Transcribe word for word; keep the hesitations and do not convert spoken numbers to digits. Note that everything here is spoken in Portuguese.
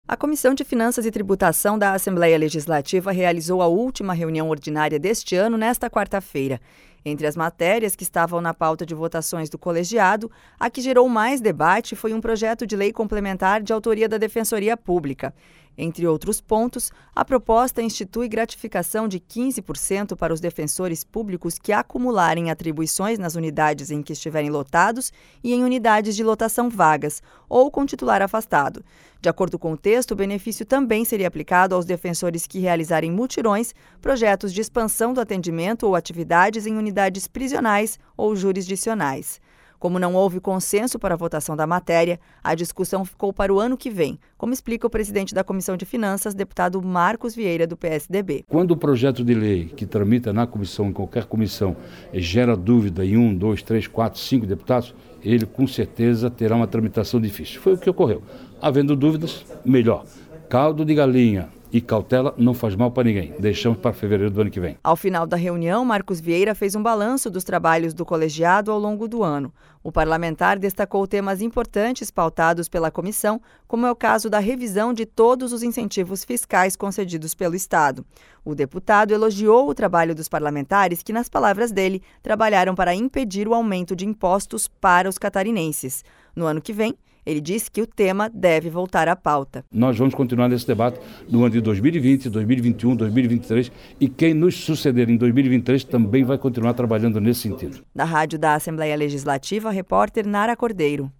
A Comissão de Finanças e Tributação da Assembleia Legislativa realizou a última reunião ordinária deste ano nesta quarta-feira. Entre as matérias que estavam na pauta de votações do colegiado, a que gerou mais debate foi um projeto de lei complementar de autoria da Defensoria Pública. Entre outros pontos, a proposta institui gratificação de quinze por cento para os defensores públicos que acumularem atribuições nas unidades em que estiverem lotados e em unidades de lotação vagas, ou com titular afastado. De acordo com o texto, o benefício também seria aplicado aos defensores que realizarem mutirões, projetos de expansão do atendimento ou atividades em unidades prisionais ou jurisdicionais. Como não houve consenso para a votação da matéria, a discussão ficou para o ano que vem, como explica o presidente da Comissão de Finanças, deputado Marcos Vieira, do P S D B. Quando o projeto de lei que tramita na comissão, em qualquer comissão, gera dúvida em um, dois, três, quatro, cinco deputados, ele com certeza terá uma tramitação difícil. Foi o que ocorreu. Havendo dúvidas, melhor. Caldo de galinha e cautela não faz mal para ninguém. Deixamos para fevereiro do ano que vem. Ao final da reunião, Marcos Vieira fez um balanço dos trabalhos do colegiado ao longo do ano. O parlamentar destacou temas importantes pautados pela comissão, como é o caso da revisão de todos os incentivos fiscais concedidos pelo Estado. O deputado elogiou o trabalho dos parlamentares que, nas palavras dele, trabalharam para impedir o aumento de impostos para os catarinenses. No ano que vem, ele disse que o tema deve voltar à pauta. Nós vamos continuar nesse debate no ano de dois mil e vinte, dois mil e vinte e um, dois mil e vinte e três e quem nos suceder em dois mil e vinte e três também vai continuar trabalhando nesse sentido. Da Rádio da Assembleia Legislativa, repórter Nara Cordeiro.